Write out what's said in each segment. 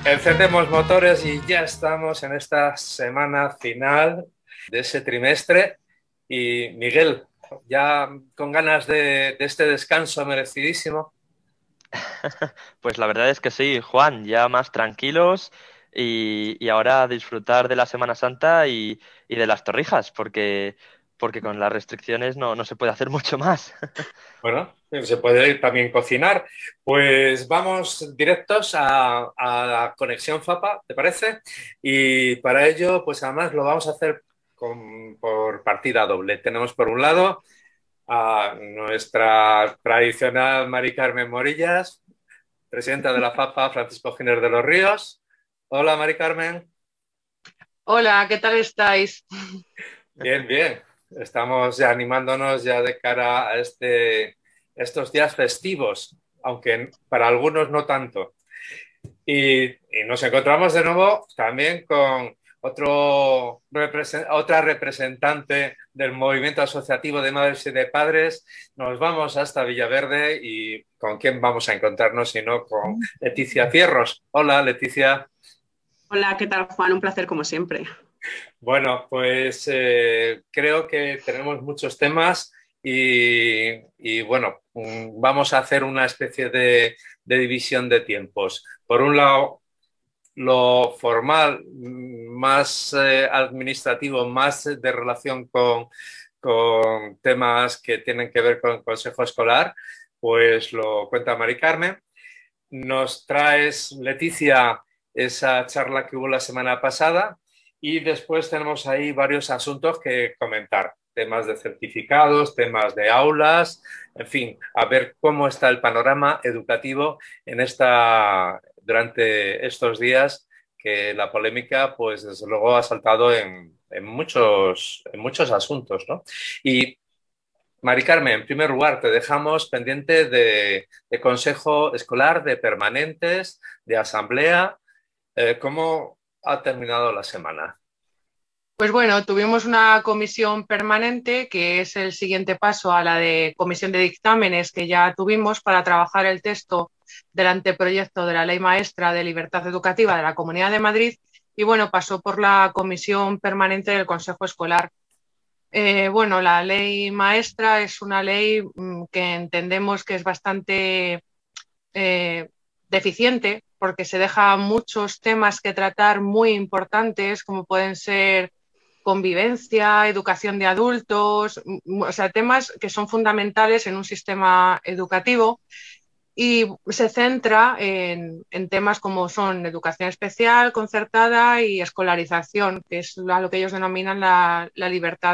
Encendemos motores y ya estamos en esta semana final de ese trimestre. Y Miguel, ya con ganas de este descanso merecidísimo. Pues la verdad es que sí, Juan, ya más tranquilos y ahora a disfrutar de la Semana Santa y de las Torrijas, porque con las restricciones no se puede hacer mucho más. Bueno, se puede también cocinar. Pues vamos directos a la conexión FAPA, ¿te parece? Y para ello, pues además lo vamos a hacer por partida doble. Tenemos por un lado a nuestra tradicional Mari Carmen Morillas, presidenta de la FAPA, Francisco Giner de los Ríos. Hola, Mari Carmen. Hola, ¿qué tal estáis? Bien, bien. Estamos ya animándonos ya de cara a estos días festivos, aunque para algunos no tanto. Y nos encontramos de nuevo también con otra representante del movimiento asociativo de madres y de padres. Nos vamos hasta Villaverde y ¿con quién vamos a encontrarnos sino con Leticia Fierros? Hola, Leticia. Hola, ¿qué tal, Juan? Un placer como siempre. Bueno, pues creo que tenemos muchos temas y bueno, vamos a hacer una especie de división de tiempos. Por un lado, lo formal, más administrativo, más de relación con temas que tienen que ver con el consejo escolar, pues lo cuenta Mari Carmen. Nos traes, Leticia, esa charla que hubo la semana pasada y después tenemos ahí varios asuntos que comentar, temas de certificados, temas de aulas, en fin, a ver cómo está el panorama educativo durante estos días que la polémica, pues desde luego ha saltado en muchos asuntos, ¿no? Y Mari Carmen, en primer lugar, te dejamos pendiente de consejo escolar, de permanentes, de asamblea. ¿Cómo ha terminado la semana? Pues bueno, tuvimos una comisión permanente que es el siguiente paso a la de comisión de dictámenes que ya tuvimos para trabajar el texto del anteproyecto de la Ley Maestra de Libertad Educativa de la Comunidad de Madrid y bueno, pasó por la comisión permanente del Consejo Escolar. Bueno, la Ley Maestra es una ley que entendemos que es bastante eh, deficiente porque se deja muchos temas que tratar muy importantes como pueden ser convivencia, educación de adultos, o sea, temas que son fundamentales en un sistema educativo y se centra en temas como son educación especial, concertada y escolarización, que es a lo que ellos denominan la libertad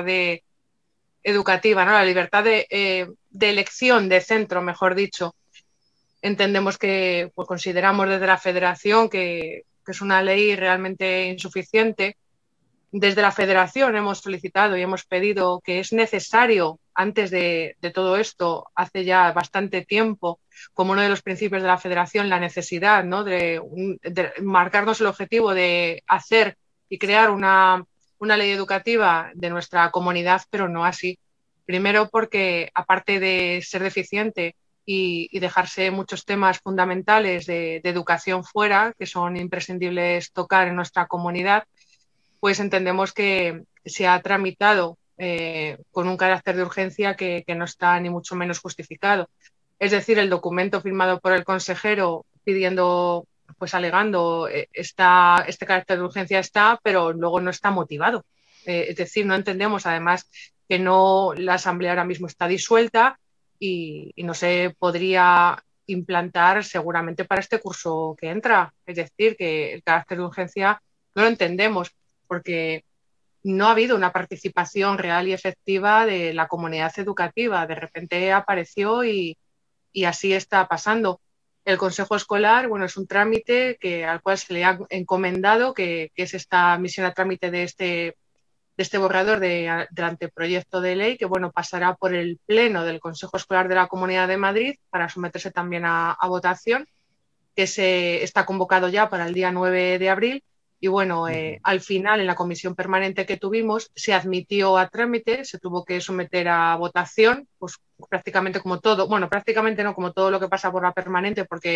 educativa, ¿no? La libertad de elección de centro, mejor dicho. Entendemos que, pues consideramos desde la Federación que es una ley realmente insuficiente. Desde la Federación hemos solicitado y hemos pedido que es necesario, antes de todo esto, hace ya bastante tiempo, como uno de los principios de la Federación, la necesidad, ¿no? de marcarnos el objetivo de hacer y crear una ley educativa de nuestra comunidad, pero no así. Primero porque, aparte de ser deficiente y dejarse muchos temas fundamentales de educación fuera, que son imprescindibles tocar en nuestra comunidad, pues entendemos que se ha tramitado con un carácter de urgencia que no está ni mucho menos justificado. Es decir, el documento firmado por el consejero pidiendo, pues alegando este carácter de urgencia está, pero luego no está motivado. Es decir, no entendemos además que no la Asamblea ahora mismo está disuelta y no se podría implantar seguramente para este curso que entra. Es decir, que el carácter de urgencia no lo entendemos porque no ha habido una participación real y efectiva de la comunidad educativa. De repente apareció y así está pasando. El Consejo Escolar, bueno, es un trámite al cual se le ha encomendado, que es esta misión a trámite de este borrador del anteproyecto de ley, que bueno, pasará por el Pleno del Consejo Escolar de la Comunidad de Madrid para someterse también a votación, que está convocado ya para el día 9 de abril. Y bueno, al final, en la comisión permanente que tuvimos, se admitió a trámite, se tuvo que someter a votación, pues prácticamente como todo, bueno, prácticamente no como todo lo que pasa por la permanente, porque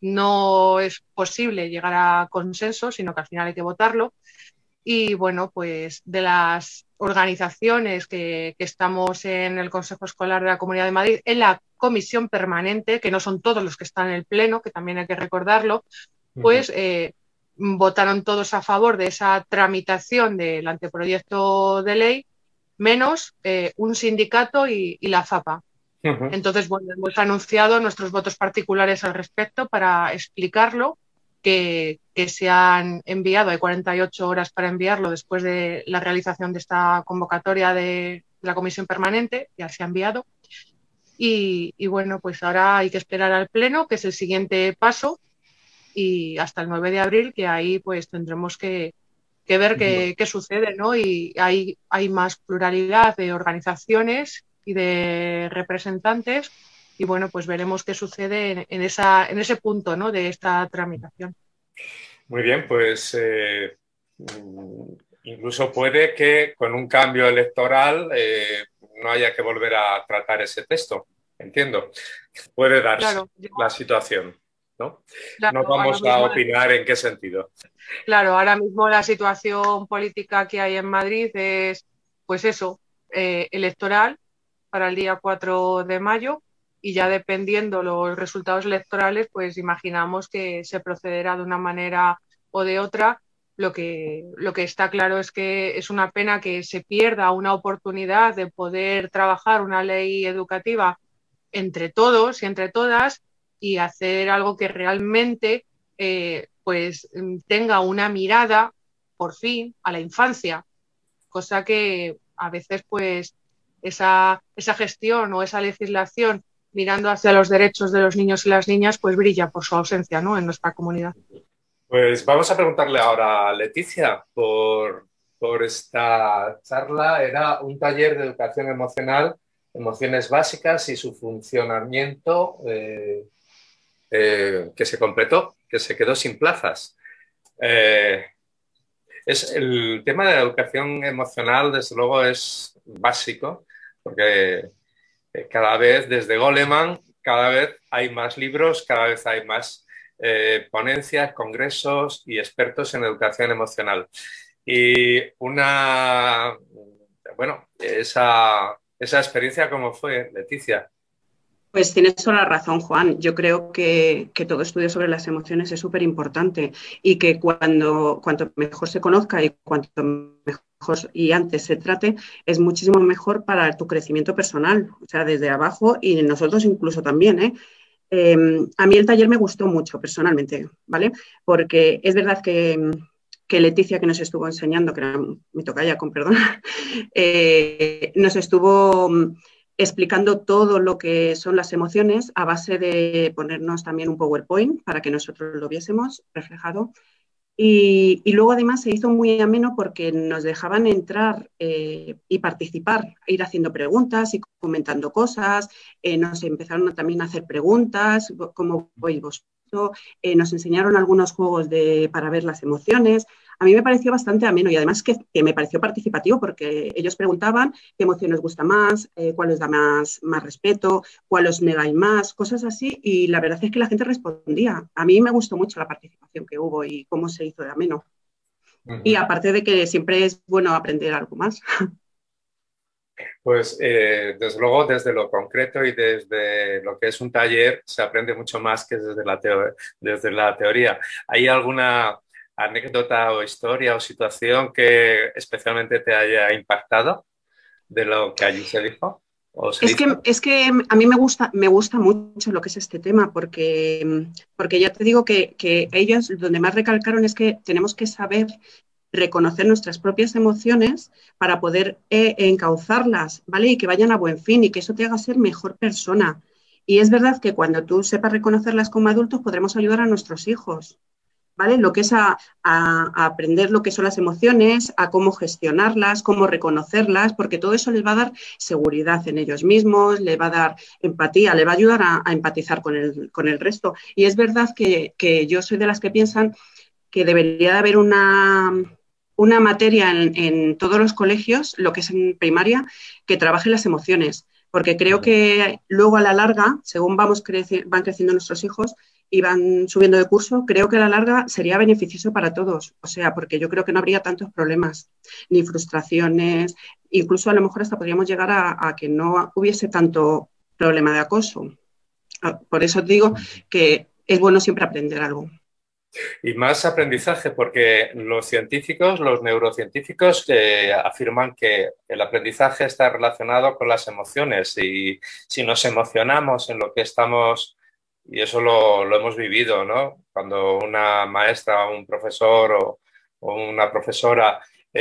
no es posible llegar a consenso, sino que al final hay que votarlo. Y bueno, pues de las organizaciones que estamos en el Consejo Escolar de la Comunidad de Madrid, en la comisión permanente, que no son todos los que están en el Pleno, que también hay que recordarlo, pues votaron todos a favor de esa tramitación del anteproyecto de ley, menos un sindicato y la FAPA. Entonces, bueno, hemos anunciado nuestros votos particulares al respecto para explicarlo, que se han enviado, hay 48 horas para enviarlo después de la realización de esta convocatoria de la comisión permanente, ya se ha enviado. Y bueno, pues ahora hay que esperar al Pleno, que es el siguiente paso, y hasta el 9 de abril, que ahí pues tendremos que ver qué sucede, ¿no? Y hay más pluralidad de organizaciones y de representantes, y bueno, pues veremos qué sucede en ese punto, ¿no?, de esta tramitación. Muy bien, pues incluso puede que con un cambio electoral no haya que volver a tratar ese texto, entiendo. Puede darse la situación, ¿no? No vamos a opinar en qué sentido. Claro, ahora mismo la situación política que hay en Madrid es, pues eso, electoral para el día 4 de mayo, y ya dependiendo los resultados electorales, pues imaginamos que se procederá de una manera o de otra. Lo que está claro es que es una pena que se pierda una oportunidad de poder trabajar una ley educativa entre todos y entre todas, y hacer algo que realmente pues tenga una mirada, por fin, a la infancia, cosa que a veces pues esa gestión o esa legislación mirando hacia los derechos de los niños y las niñas pues brilla por su ausencia, ¿no?, en nuestra comunidad. Pues vamos a preguntarle ahora a Leticia por esta charla. Era un taller de educación emocional, emociones básicas y su funcionamiento que se completó, que se quedó sin plazas. El tema de la educación emocional, desde luego, es básico, porque cada vez, desde Goleman, cada vez hay más libros, cada vez hay más ponencias, congresos y expertos en educación emocional. Y esa experiencia, ¿cómo fue, Leticia? Pues tienes toda la razón, Juan. Yo creo que todo estudio sobre las emociones es súper importante, y que cuanto mejor se conozca y cuanto mejor y antes se trate, es muchísimo mejor para tu crecimiento personal, o sea, desde abajo, y nosotros incluso también, ¿eh? A mí el taller me gustó mucho personalmente, ¿vale? Porque es verdad que Leticia, que nos estuvo enseñando, que era mi tocaya, con perdón, nos estuvo explicando todo lo que son las emociones a base de ponernos también un PowerPoint para que nosotros lo viésemos reflejado. Y luego además se hizo muy ameno porque nos dejaban entrar y participar, ir haciendo preguntas y comentando cosas. Nos empezaron también a hacer preguntas, ¿cómo veis vosotros? Nos enseñaron algunos juegos para ver las emociones. A mí me pareció bastante ameno, y además que me pareció participativo, porque ellos preguntaban qué emoción os gusta más, cuál os da más respeto, cuál os negáis más, cosas así, y la verdad es que la gente respondía. A mí me gustó mucho la participación que hubo y cómo se hizo de ameno. Y aparte de que siempre es bueno aprender algo más. Pues desde luego, desde lo concreto y desde lo que es un taller, se aprende mucho más que desde la teoría. ¿Hay alguna anécdota o historia o situación que especialmente te haya impactado de lo que allí se dijo? Es que a mí me gusta mucho lo que es este tema, porque ya te digo que ellos donde más recalcaron es que tenemos que saber reconocer nuestras propias emociones para poder encauzarlas, ¿vale? Y que vayan a buen fin, y que eso te haga ser mejor persona. Y es verdad que cuando tú sepas reconocerlas como adultos, podremos ayudar a nuestros hijos, ¿vale? Lo que es a aprender lo que son las emociones, a cómo gestionarlas, cómo reconocerlas, porque todo eso les va a dar seguridad en ellos mismos, les va a dar empatía, les va a ayudar a empatizar con el resto. Y es verdad que yo soy de las que piensan que debería de haber una materia en todos los colegios, lo que es en primaria, que trabaje las emociones, porque creo que luego a la larga, según van creciendo nuestros hijos y van subiendo de curso, creo que a la larga sería beneficioso para todos. O sea, porque yo creo que no habría tantos problemas ni frustraciones, incluso a lo mejor hasta podríamos llegar a que no hubiese tanto problema de acoso. Por eso digo que es bueno siempre aprender algo. Y más aprendizaje, porque los científicos, los neurocientíficos, afirman que el aprendizaje está relacionado con las emociones y si nos emocionamos en lo que estamos, y eso lo hemos vivido, ¿no? Cuando una maestra, un profesor o una profesora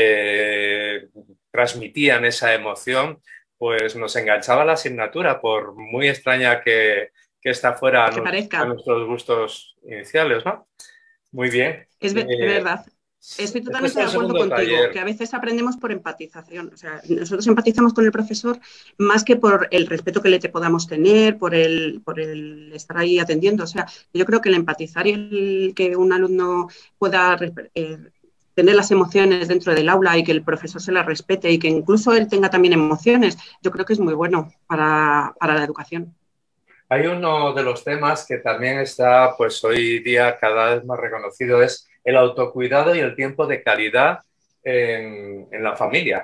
transmitían esa emoción, pues nos enganchaba la asignatura, por muy extraña que esta fuera a nuestros gustos iniciales, ¿no? Muy bien. Es verdad. Estoy totalmente de acuerdo contigo, que a veces aprendemos por empatización. O sea, nosotros empatizamos con el profesor más que por el respeto que le podamos tener, por el estar ahí atendiendo. O sea, yo creo que el empatizar y el que un alumno pueda tener las emociones dentro del aula y que el profesor se las respete y que incluso él tenga también emociones, yo creo que es muy bueno para la educación. Hay uno de los temas que también está, pues hoy día cada vez más reconocido, es el autocuidado y el tiempo de calidad en la familia.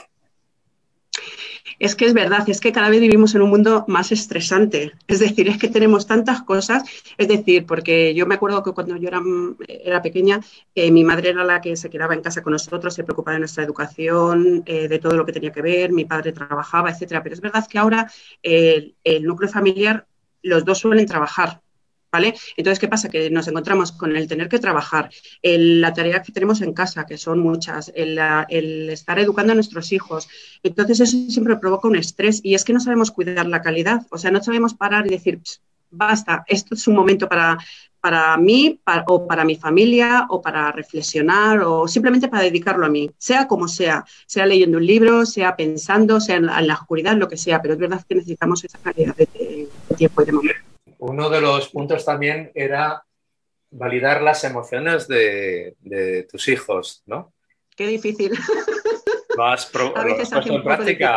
Es que es verdad, es que cada vez vivimos en un mundo más estresante. Es decir, es que tenemos tantas cosas. Es decir, porque yo me acuerdo que cuando yo era pequeña, mi madre era la que se quedaba en casa con nosotros, se preocupaba de nuestra educación, de todo lo que tenía que ver, mi padre trabajaba, etcétera. Pero es verdad que ahora el núcleo familiar, los dos suelen trabajar. ¿Vale? Entonces, ¿qué pasa? Que nos encontramos con el tener que trabajar, la tarea que tenemos en casa, que son muchas, el estar educando a nuestros hijos. Entonces, eso siempre provoca un estrés y es que no sabemos cuidar la calidad. O sea, no sabemos parar y decir, basta, esto es un momento para mí o para mi familia o para reflexionar o simplemente para dedicarlo a mí, sea como sea leyendo un libro, sea pensando, sea en la oscuridad, lo que sea, pero es verdad que necesitamos esa calidad de tiempo y de momento. Uno de los puntos también era validar las emociones de tus hijos, ¿no? Qué difícil. A veces hace un poco difícil.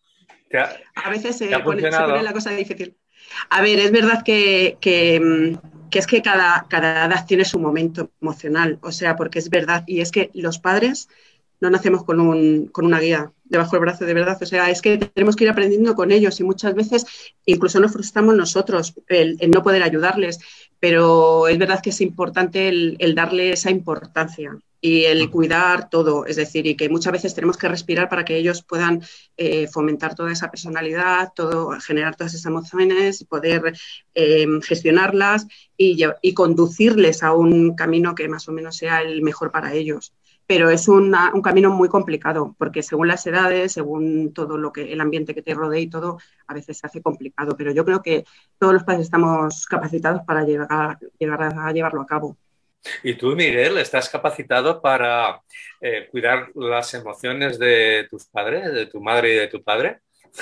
A veces se pone la cosa difícil. A ver, es verdad que es que cada edad tiene su momento emocional, o sea, porque es verdad, y es que los padres no nacemos con una guía debajo del brazo, de verdad, o sea, es que tenemos que ir aprendiendo con ellos y muchas veces incluso nos frustramos nosotros el no poder ayudarles, pero es verdad que es importante el darle esa importancia y el cuidar todo, es decir, y que muchas veces tenemos que respirar para que ellos puedan fomentar toda esa personalidad, generar todas esas emociones, poder gestionarlas y conducirles a un camino que más o menos sea el mejor para ellos. Pero es un camino muy complicado, porque según las edades, según todo el ambiente que te rodea y todo, a veces se hace complicado. Pero yo creo que todos los padres estamos capacitados para llegar a llevarlo a cabo. ¿Y tú, Miguel, estás capacitado para cuidar las emociones de tus padres, de tu madre y de tu padre?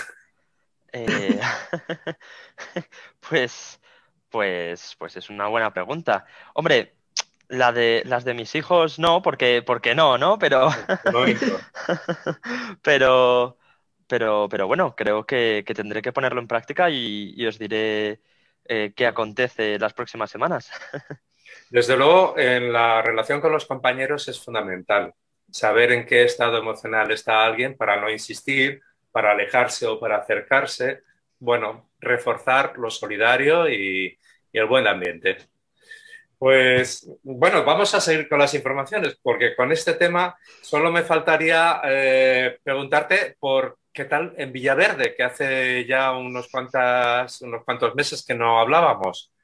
Pues es una buena pregunta. Hombre, las de mis hijos no, porque no, pero pero bueno, creo que tendré que ponerlo en práctica y os diré qué acontece las próximas semanas. Desde luego, en la relación con los compañeros es fundamental saber en qué estado emocional está alguien para no insistir, para alejarse o para acercarse. Bueno, reforzar lo solidario y el buen ambiente. Pues bueno, vamos a seguir con las informaciones, porque con este tema solo me faltaría preguntarte por qué tal en Villaverde, que hace ya unos cuantos meses que no hablábamos.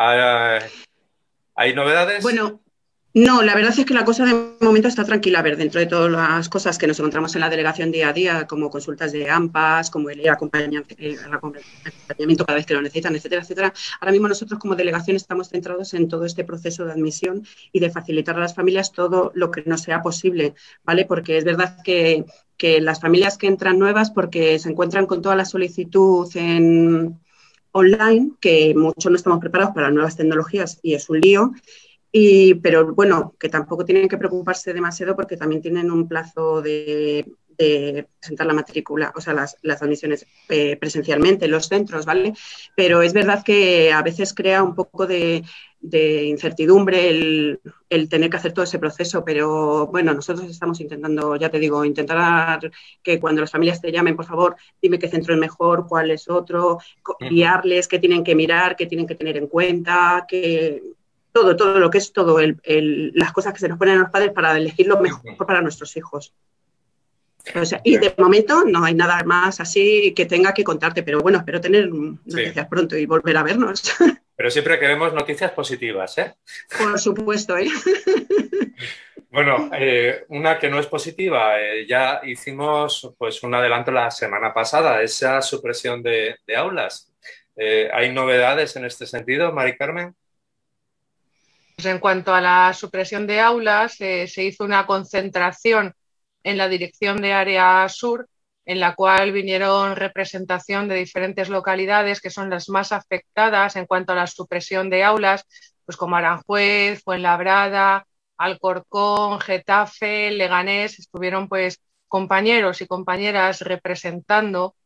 ¿Hay novedades? Bueno, no, la verdad es que la cosa de momento está tranquila. A ver, dentro de todas las cosas que nos encontramos en la delegación día a día, como consultas de AMPAs, como el acompañamiento cada vez que lo necesitan, etcétera, etcétera. Ahora mismo nosotros como delegación estamos centrados en todo este proceso de admisión y de facilitar a las familias todo lo que nos sea posible, ¿vale? Porque es verdad que las familias que entran nuevas, porque se encuentran con toda la solicitud online, que muchos no estamos preparados para las nuevas tecnologías y es un lío. Pero bueno, que tampoco tienen que preocuparse demasiado porque también tienen un plazo de de presentar la matrícula, o sea, las admisiones presencialmente en los centros, ¿vale? Pero es verdad que a veces crea un poco de incertidumbre el tener que hacer todo ese proceso, pero bueno, nosotros estamos intentando, ya te digo, intentar que cuando las familias te llamen, por favor, dime qué centro es mejor, cuál es otro, guiarles qué tienen que mirar, qué tienen que tener en cuenta, que todo lo que es todo las cosas que se nos ponen a los padres para elegir lo mejor para nuestros hijos. O sea, y de momento no hay nada más así que tenga que contarte, pero bueno, espero tener noticias pronto y volver a vernos. Pero siempre queremos noticias positivas, ¿eh? Por supuesto, ¿eh? Bueno, una que no es positiva, ya hicimos pues un adelanto la semana pasada, esa supresión de aulas. ¿Hay novedades en este sentido, Mari Carmen? Pues en cuanto a la supresión de aulas, se hizo una concentración en la dirección de área sur, en la cual vinieron representación de diferentes localidades que son las más afectadas en cuanto a la supresión de aulas, pues como Aranjuez, Fuenlabrada, Alcorcón, Getafe, Leganés, estuvieron pues compañeros y compañeras representando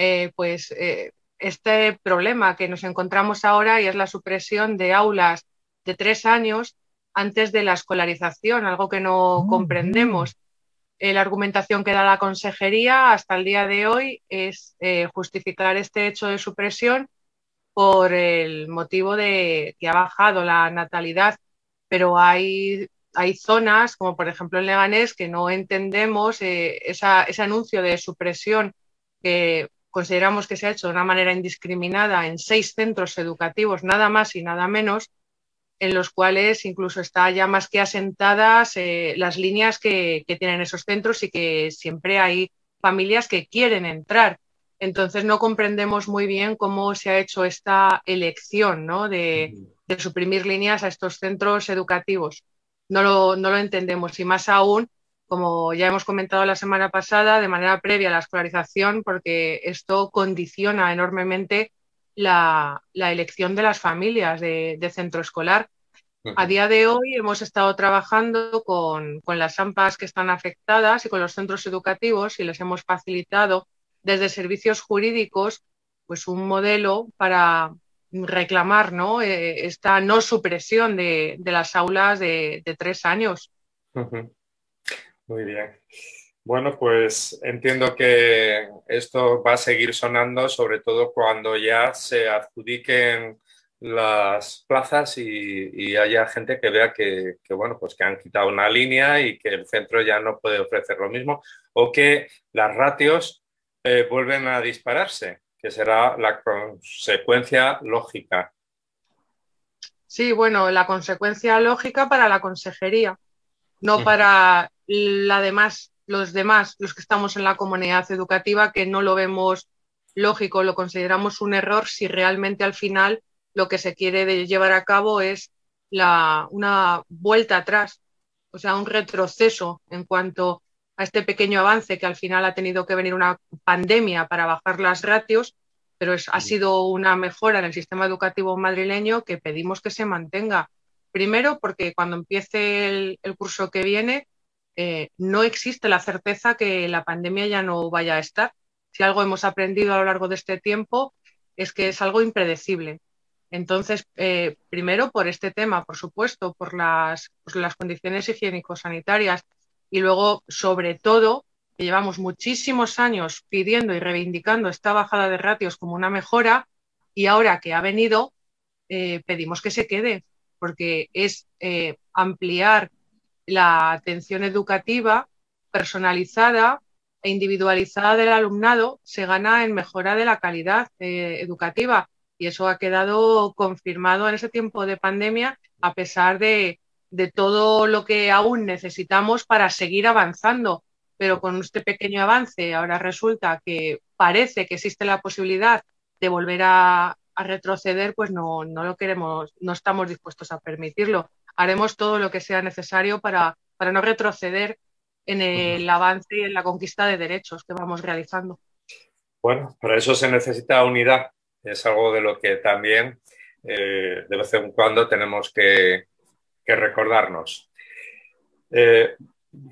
este problema que nos encontramos ahora y es la supresión de aulas de 3 años antes de la escolarización, algo que no comprendemos. La argumentación que da la consejería hasta el día de hoy es justificar este hecho de supresión por el motivo de que ha bajado la natalidad, pero hay zonas, como por ejemplo en Leganés, que no entendemos ese anuncio de supresión que consideramos que se ha hecho de una manera indiscriminada en 6 centros educativos, nada más y nada menos, en los cuales incluso está ya más que asentadas las líneas que tienen esos centros y que siempre hay familias que quieren entrar. Entonces no comprendemos muy bien cómo se ha hecho esta elección, ¿no? de suprimir líneas a estos centros educativos. No lo entendemos y más aún, como ya hemos comentado la semana pasada, de manera previa a la escolarización, porque esto condiciona enormemente la elección de las familias de centro escolar. A día de hoy hemos estado trabajando con las AMPAs que están afectadas y con los centros educativos y les hemos facilitado desde servicios jurídicos pues un modelo para reclamar, ¿no? Esta no supresión de las aulas de 3 años. Muy bien. Bueno, pues entiendo que esto va a seguir sonando, sobre todo cuando ya se adjudiquen las plazas y haya gente que vea bueno, pues que han quitado una línea y que el centro ya no puede ofrecer lo mismo o que las ratios vuelven a dispararse, que será la consecuencia lógica. Sí, bueno, la consecuencia lógica para la consejería, no para los demás, los que estamos en la comunidad educativa, que no lo vemos lógico, lo consideramos un error si realmente al final lo que se quiere llevar a cabo es una vuelta atrás, o sea, un retroceso en cuanto a este pequeño avance que al final ha tenido que venir una pandemia para bajar las ratios, pero ha sido una mejora en el sistema educativo madrileño que pedimos que se mantenga. Primero, porque cuando empiece el curso que viene, no existe la certeza que la pandemia ya no vaya a estar. Si algo hemos aprendido a lo largo de este tiempo es que es algo impredecible. Entonces, primero por este tema, por supuesto, por las condiciones higiénico-sanitarias y luego, sobre todo, que llevamos muchísimos años pidiendo y reivindicando esta bajada de ratios como una mejora y ahora que ha venido, pedimos que se quede, porque es ampliar la atención educativa personalizada e individualizada del alumnado se gana en mejora de la calidad educativa y eso ha quedado confirmado en ese tiempo de pandemia a pesar de todo lo que aún necesitamos para seguir avanzando. Pero con este pequeño avance ahora resulta que parece que existe la posibilidad de volver a retroceder, pues no lo queremos, no estamos dispuestos a permitirlo. Haremos todo lo que sea necesario para no retroceder en el avance y en la conquista de derechos que vamos realizando. Bueno, para eso se necesita unidad. Es algo de lo que también de vez en cuando tenemos que recordarnos.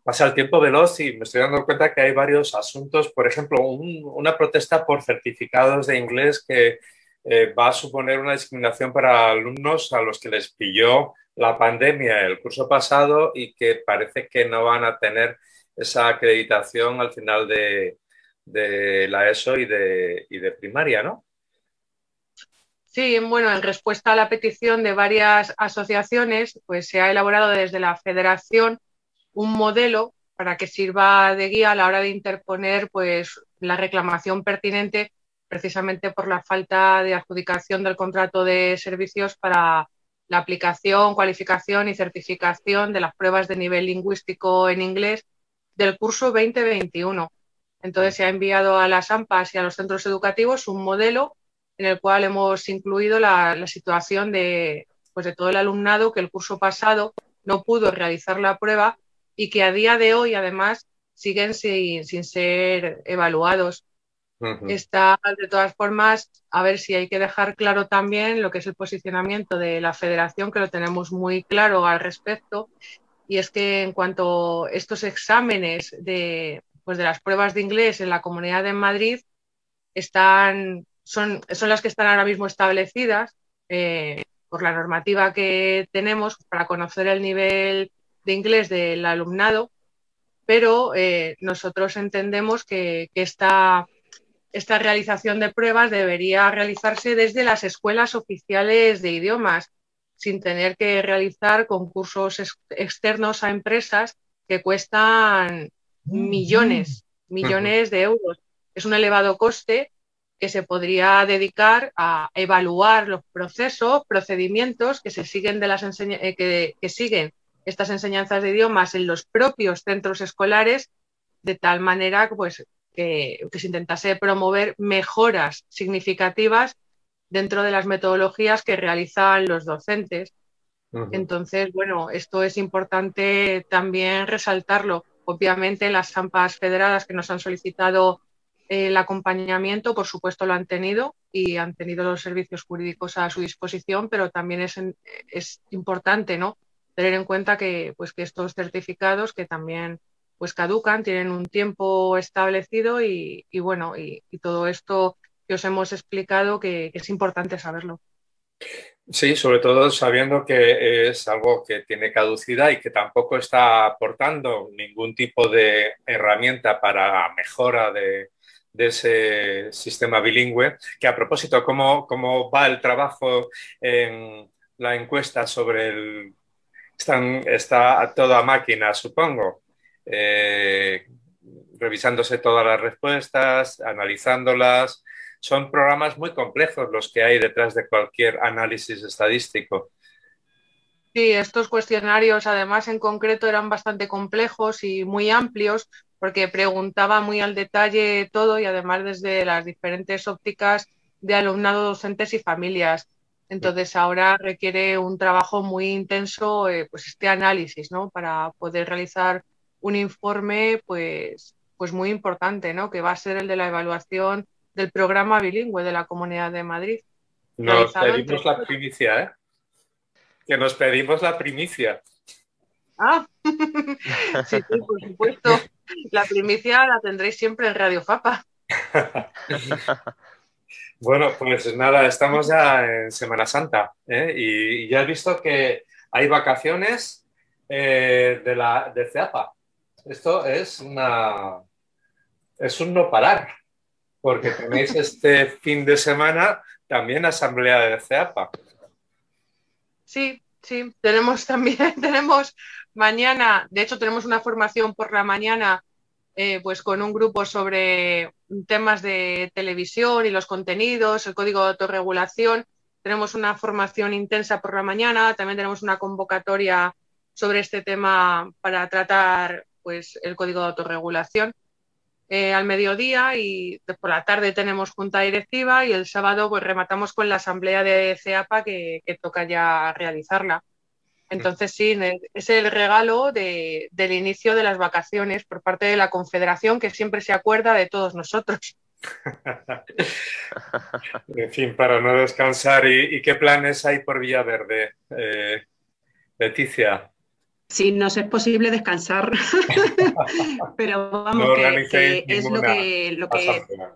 pasa el tiempo veloz y me estoy dando cuenta que hay varios asuntos. Por ejemplo, una protesta por certificados de inglés que va a suponer una discriminación para alumnos a los que les pilló la pandemia el curso pasado y que parece que no van a tener esa acreditación al final de la ESO y de primaria, ¿no? Sí, bueno, en respuesta a la petición de varias asociaciones, pues se ha elaborado desde la Federación un modelo para que sirva de guía a la hora de interponer pues, la reclamación pertinente precisamente por la falta de adjudicación del contrato de servicios para la aplicación, cualificación y certificación de las pruebas de nivel lingüístico en inglés del curso 2021. Entonces se ha enviado a las AMPAs y a los centros educativos un modelo en el cual hemos incluido la situación pues de todo el alumnado que el curso pasado no pudo realizar la prueba y que a día de hoy, además, siguen sin ser evaluados. Está, de todas formas, a ver si hay que dejar claro también lo que es el posicionamiento de la federación, que lo tenemos muy claro al respecto, y es que en cuanto a estos exámenes pues de las pruebas de inglés en la Comunidad de Madrid son las que están ahora mismo establecidas por la normativa que tenemos para conocer el nivel de inglés del alumnado, pero nosotros entendemos que esta realización de pruebas debería realizarse desde las escuelas oficiales de idiomas, sin tener que realizar concursos externos a empresas que cuestan millones de euros. Es un elevado coste que se podría dedicar a evaluar los procesos, procedimientos que se siguen que siguen estas enseñanzas de idiomas en los propios centros escolares, de tal manera pues, que se intentase promover mejoras significativas dentro de las metodologías que realizan los docentes. Entonces, bueno, esto es importante también resaltarlo. Obviamente, las AMPAs federadas que nos han solicitado el acompañamiento, por supuesto, lo han tenido y han tenido los servicios jurídicos a su disposición, pero también es importante, ¿no?, tener en cuenta que, pues, que estos certificados que también pues caducan, tienen un tiempo establecido y bueno, y todo esto que os hemos explicado que es importante saberlo. Sí, sobre todo sabiendo que es algo que tiene caducidad y que tampoco está aportando ningún tipo de herramienta para mejora de ese sistema bilingüe. Que a propósito, ¿cómo va el trabajo en la encuesta sobre el... Está a toda máquina, supongo, eh, revisándose todas las respuestas, analizándolas. Son programas muy complejos los que hay detrás de cualquier análisis estadístico. Sí, estos cuestionarios además en concreto eran bastante complejos y muy amplios porque preguntaba muy al detalle todo y además desde las diferentes ópticas de alumnado, docentes y familias. Entonces ahora requiere un trabajo muy intenso, pues este análisis, ¿no?, para poder realizar un informe pues muy importante, ¿no?, que va a ser el de la evaluación del programa bilingüe de la Comunidad de Madrid, Nos realizado entre... pedimos la primicia, ¿eh? Que nos pedimos la primicia. Ah, sí, sí, por supuesto. La primicia la tendréis siempre en Radio Fapa. Bueno, pues nada, estamos ya en Semana Santa, ¿eh? Y ya has visto que hay vacaciones de CEAPA. Esto es un no parar, porque tenéis este fin de semana también asamblea de CEAPA. Sí, sí, tenemos también, tenemos mañana, de hecho tenemos una formación por la mañana pues con un grupo sobre temas de televisión y los contenidos, el código de autorregulación. Tenemos una formación intensa por la mañana, también tenemos una convocatoria sobre este tema para tratar pues el código de autorregulación al mediodía, y por la tarde tenemos junta directiva y el sábado pues rematamos con la asamblea de CEAPA que toca ya realizarla. Entonces sí, es el regalo del inicio de las vacaciones por parte de la Confederación, que siempre se acuerda de todos nosotros. En fin, para no descansar. ¿Y qué planes hay por Villaverde, Leticia? Si nos es posible descansar, pero vamos, No organicéis que es ninguna lo que asamblea.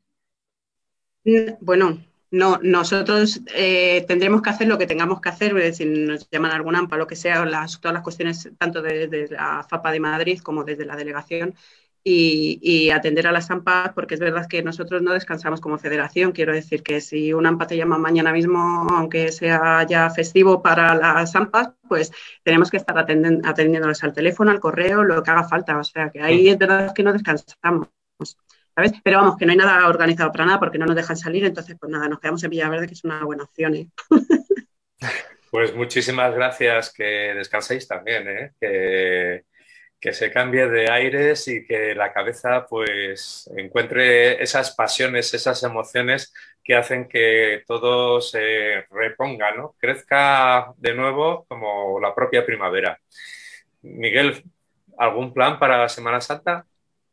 bueno, no, nosotros tendremos que hacer lo que tengamos que hacer, es decir, nos llaman a algún AMPA, lo que sea, todas las cuestiones, tanto desde la FAPA de Madrid como desde la delegación, y atender a las AMPAs, porque es verdad que nosotros no descansamos como federación. Quiero decir que si un AMPA te llama mañana mismo, aunque sea ya festivo para las AMPAs, pues tenemos que estar atendiéndoles al teléfono, al correo, lo que haga falta. O sea, que ahí es verdad que no descansamos. ¿Sabes? Pero vamos, que no hay nada organizado para nada porque no nos dejan salir, entonces pues nada, nos quedamos en Villaverde, que es una buena opción, ¿eh? Pues muchísimas gracias, que descanséis también, ¿eh? Que se cambie de aires y que la cabeza pues encuentre esas pasiones, esas emociones que hacen que todo se reponga, ¿no? Crezca de nuevo como la propia primavera. Miguel, ¿algún plan para la Semana Santa?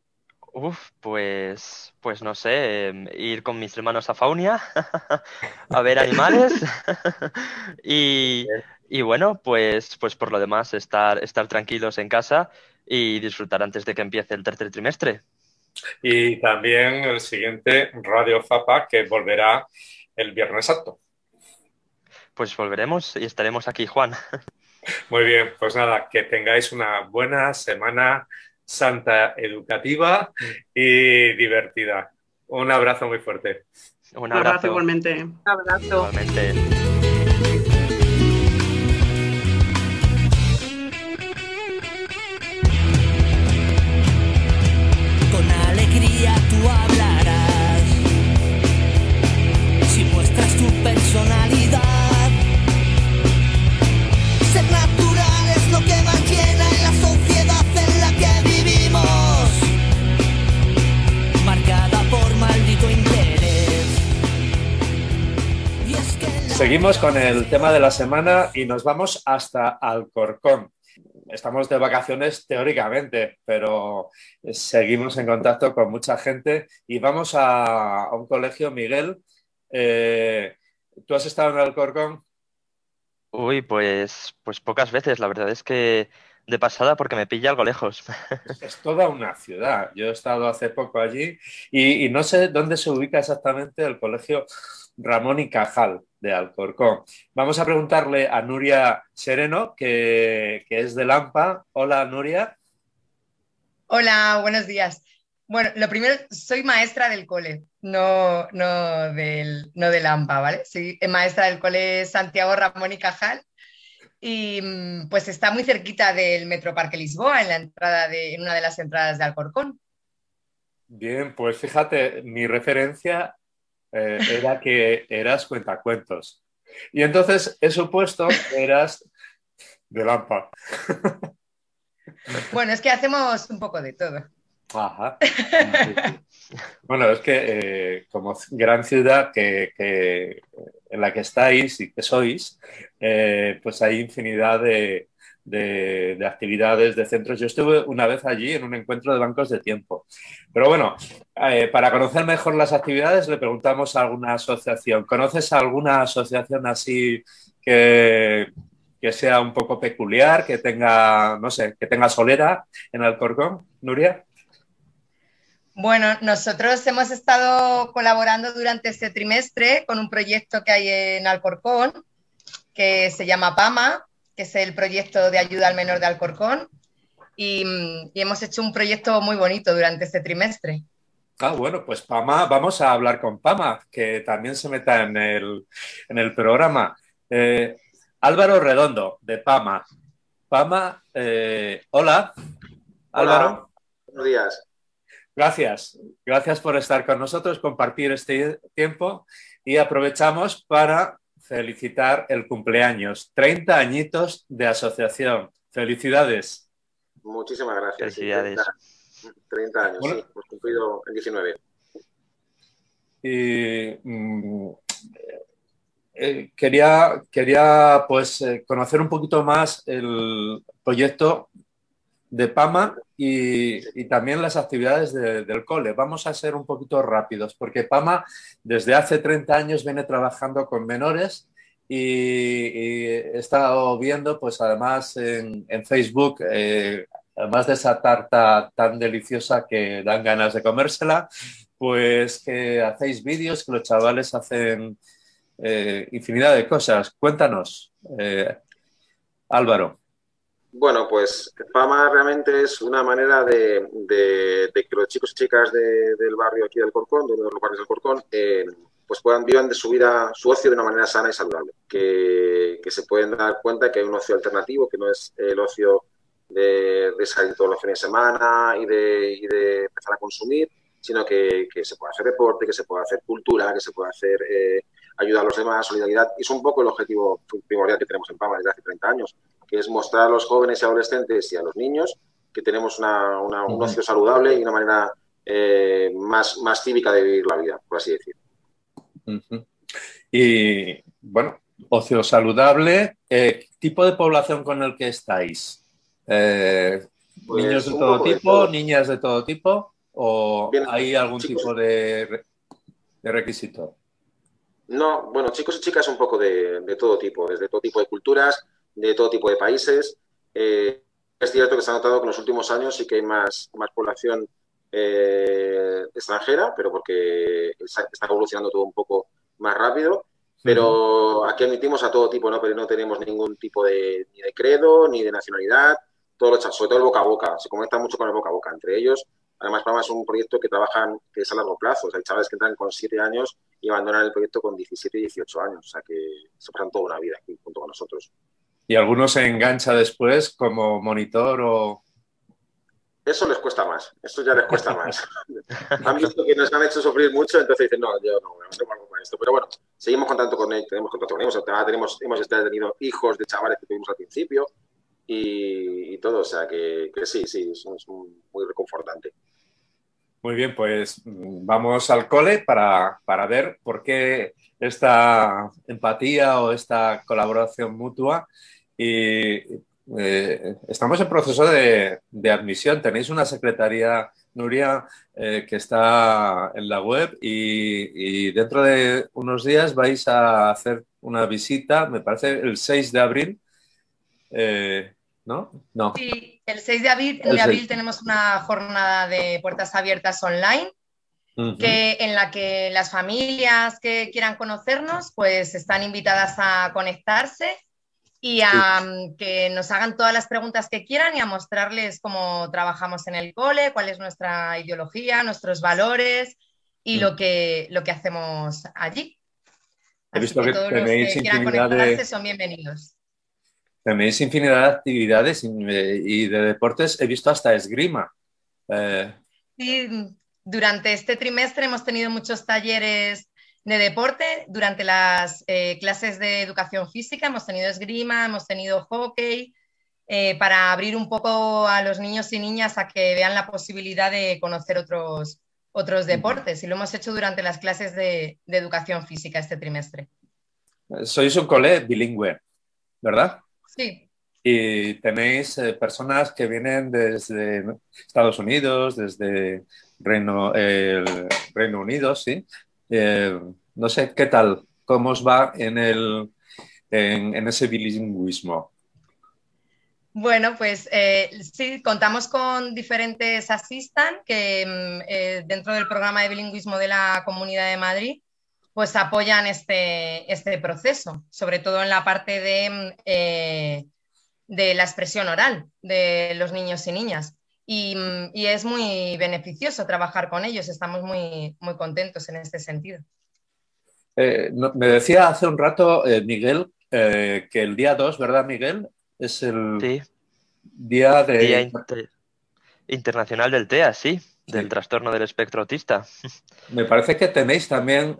Pues no sé, ir con mis hermanos a Faunia a ver animales y, y bueno, pues por lo demás estar tranquilos en casa y disfrutar antes de que empiece el tercer trimestre. Y también el siguiente Radio Fapa que volverá el Viernes Santo. Pues volveremos y estaremos aquí, Juan. Muy bien, pues nada, que tengáis una buena Semana Santa educativa y divertida. Un abrazo muy fuerte. Un Un abrazo abrazo, igualmente. Un abrazo. igualmente. Con alegría tú hablarás, si muestras tu personalidad. Ser natural es lo que más llena en la sociedad en la que vivimos, marcada por maldito interés. Y es que Seguimos con el tema de la semana y nos vamos hasta Alcorcón. Estamos de vacaciones teóricamente, pero seguimos en contacto con mucha gente y vamos a un colegio. Miguel, ¿tú has estado en Alcorcón? Pues pocas veces, la verdad es que de pasada porque me pilla algo lejos. Es toda una ciudad. Yo he estado hace poco allí y no sé dónde se ubica exactamente el colegio Ramón y Cajal de Alcorcón. Vamos a preguntarle a Nuria Sereno, que es de Lampa. Hola, Nuria. Hola, buenos días. Bueno, lo primero, soy maestra del cole, no del AMPA, ¿vale? Soy maestra del cole Santiago Ramón y Cajal y pues está muy cerquita del Metroparque Lisboa, en una de las entradas de Alcorcón. Bien, pues fíjate, mi referencia era que eras cuentacuentos. Y entonces he supuesto que eras de Lampa. Bueno, es que hacemos un poco de todo. Ajá. Bueno, es que como gran ciudad en la que estáis y que sois, pues hay infinidad de actividades, de centros. Yo estuve una vez allí en un encuentro de bancos de tiempo. Pero bueno, para conocer mejor las actividades le preguntamos a alguna asociación. ¿Conoces alguna asociación así que, que sea un poco peculiar, que tenga, no sé, que tenga solera en Alcorcón, Nuria? Bueno, nosotros hemos estado colaborando durante este trimestre con un proyecto que hay en Alcorcón que se llama PAMA, que es el proyecto de ayuda al menor de Alcorcón, y hemos hecho un proyecto muy bonito durante este trimestre. Ah, bueno, pues Pama, vamos a hablar con Pama, que también se meta en el programa. Eh, Álvaro Redondo, de Pama. Pama, hola, Hola, Álvaro. buenos días. Gracias. Gracias por estar con nosotros, compartir este tiempo y aprovechamos para felicitar el cumpleaños. 30 añitos de asociación. Felicidades. Muchísimas gracias. Sí, Felicidades. 30 años, Bueno, sí, hemos cumplido el 19. y quería pues conocer un poquito más el proyecto de PAMA y también las actividades del cole. Vamos a ser un poquito rápidos porque PAMA desde hace 30 años viene trabajando con menores y he estado viendo, pues además en Facebook, además de esa tarta tan deliciosa que dan ganas de comérsela, pues que hacéis vídeos, que los chavales hacen infinidad de cosas. Cuéntanos, Álvaro. Bueno, pues Fama realmente es una manera de que los chicos y chicas del barrio aquí del Corcón, de uno de los barrios del Corcón, pues vivan de su vida, su ocio de una manera sana y saludable. Que se pueden dar cuenta que hay un ocio alternativo, que no es el ocio de salir todos los fines de semana y de empezar a consumir, sino que se puede hacer deporte, que se puede hacer cultura, que se puede hacer ayuda a los demás, solidaridad. Y es un poco el objetivo primordial que tenemos en Pama desde hace 30 años, que es mostrar a los jóvenes y adolescentes y a los niños que tenemos un ocio saludable y una manera más cívica de vivir la vida, por así decir. Y bueno, ocio saludable, tipo de población con el que estáis. Pues ¿Niños de un todo poco de tipo, todo. niñas de todo tipo o Bien, hay algún chicos, tipo de requisito? no, bueno, chicos y chicas un poco de todo tipo, desde todo tipo de culturas, de todo tipo de países. Es cierto que se ha notado que en los últimos años sí que hay más población extranjera, pero porque está evolucionando todo un poco más rápido. Pero aquí admitimos a todo tipo, ¿no? Pero no tenemos ningún tipo ni de credo, ni de nacionalidad, sobre todo el boca a boca. Se conecta mucho con el boca a boca entre ellos. Además, Pama es un proyecto que es a largo plazo. O sea, hay chavales que entran con 7 años y abandonan el proyecto con 17 y 18 años. O sea, que se pasan toda una vida aquí junto con nosotros. ¿Y alguno se engancha después como monitor o...? Eso les cuesta más, eso ya les cuesta más. Han visto que nos han hecho sufrir mucho, entonces dicen, no, yo no valgo para esto. Pero bueno, seguimos contacto con ellos, tenemos contacto con ellos, hemos tenido hijos de chavales que tuvimos al principio y todo, o sea, que sí, es muy reconfortante. Muy bien, pues vamos al cole para ver por qué esta empatía o esta colaboración mutua. Y estamos en proceso de admisión. Tenéis una secretaría, Nuria, que está en la web y dentro de unos días vais a hacer una visita, me parece el 6 de abril, ¿no? No, Sí, el 6 de abril, el 6. tenemos una jornada de puertas abiertas online en la que las familias que quieran conocernos pues están invitadas a conectarse y a que nos hagan todas las preguntas que quieran y a mostrarles cómo trabajamos en el cole, cuál es nuestra ideología, nuestros valores y lo que hacemos allí. He Así visto que que todos los que quieran conectarse son bienvenidos. tenéis infinidad de actividades y de deportes. He visto hasta esgrima. Sí, durante este trimestre hemos tenido muchos talleres de deporte. Durante las clases de educación física hemos tenido esgrima, hemos tenido hockey, para abrir un poco a los niños y niñas a que vean la posibilidad de conocer otros deportes. Y lo hemos hecho durante las clases de educación física este trimestre. Sois un cole bilingüe, ¿verdad? Sí. Y tenéis personas que vienen desde Estados Unidos, desde el Reino Unido, ¿sí? No sé, ¿qué tal? ¿Cómo os va en ese bilingüismo? Bueno, pues sí, contamos con diferentes assistant que dentro del programa de bilingüismo de la Comunidad de Madrid pues apoyan este proceso, sobre todo en la parte de la expresión oral de los niños y niñas. Y es muy beneficioso trabajar con ellos, estamos muy, muy contentos en este sentido. Me decía hace un rato Miguel que el día 2, ¿verdad, Miguel? Es el Sí, día Día de... Internacional del TEA, sí, del Sí. trastorno del espectro autista. Me parece que tenéis también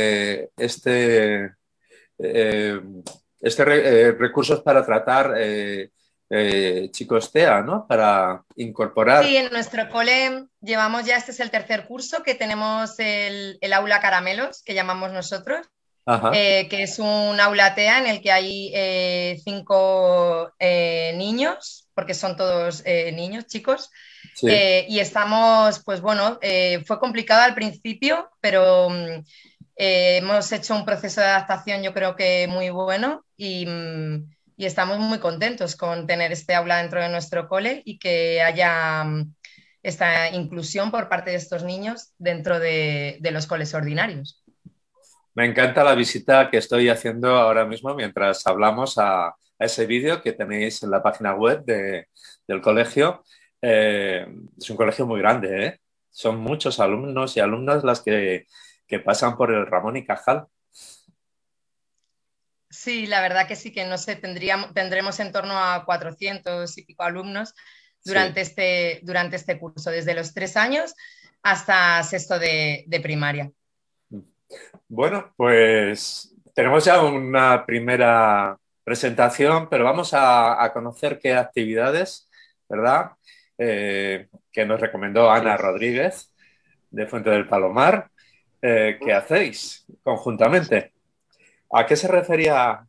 eh, recursos para tratar chicos TEA, ¿no? Para incorporar. Sí, en nuestro cole llevamos ya, este es el tercer curso, que tenemos el aula caramelos, que llamamos nosotros, Ajá. que es un aula TEA en el que hay 5 niños, porque son todos niños, chicos, Sí. y estamos, pues bueno, fue complicado al principio, pero Hemos hecho un proceso de adaptación, yo creo que muy bueno y estamos muy contentos con tener este aula dentro de nuestro cole y que haya esta inclusión por parte de estos niños dentro de los coles ordinarios. Me encanta la visita que estoy haciendo ahora mismo mientras hablamos a ese vídeo que tenéis en la página web del colegio. Es un colegio muy grande, ¿eh? Son muchos alumnos y alumnas las que pasan por el Ramón y Cajal. Sí, la verdad que sí, que no sé, tendremos en torno a 400 y pico alumnos durante, Sí. durante este curso, desde los 3 años hasta sexto de primaria. Bueno, pues tenemos ya una primera presentación, pero vamos a conocer qué actividades, ¿verdad? Que nos recomendó Ana Rodríguez de Fuente del Palomar, que hacéis conjuntamente. ¿A qué se refería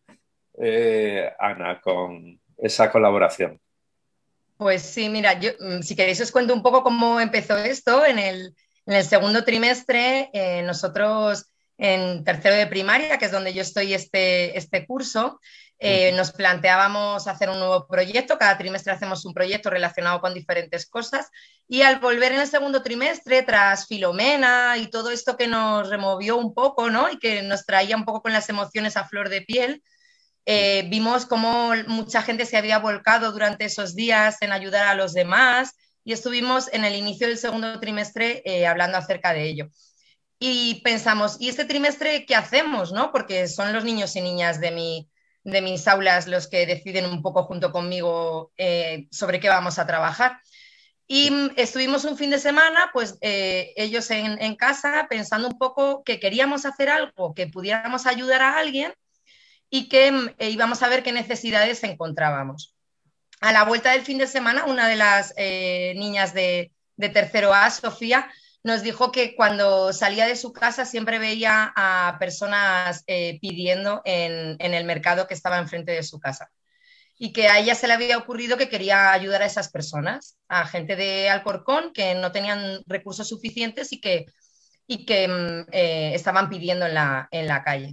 Ana con esa colaboración? Pues sí, mira, yo, si queréis os cuento un poco cómo empezó esto. En el segundo trimestre, nosotros en tercero de primaria, que es donde yo estoy este curso, nos planteábamos hacer un nuevo proyecto. Cada trimestre hacemos un proyecto relacionado con diferentes cosas. Y al volver en el segundo trimestre, tras Filomena y todo esto que nos removió un poco, ¿no? Y que nos traía un poco con las emociones a flor de piel, vimos cómo mucha gente se había volcado durante esos días en ayudar a los demás y estuvimos en el inicio del segundo trimestre hablando acerca de ello. Y pensamos, ¿y este trimestre qué hacemos? ¿No? Porque son los niños y niñas de mis aulas los que deciden un poco junto conmigo sobre qué vamos a trabajar. Y estuvimos un fin de semana, pues ellos en casa pensando un poco que queríamos hacer algo, que pudiéramos ayudar a alguien y que íbamos a ver qué necesidades encontrábamos. A la vuelta del fin de semana, una de las niñas de tercero A, Sofía, nos dijo que cuando salía de su casa siempre veía a personas pidiendo en el mercado que estaba enfrente de su casa y que a ella se le había ocurrido que quería ayudar a esas personas, a gente de Alcorcón que no tenían recursos suficientes y que estaban pidiendo en la calle.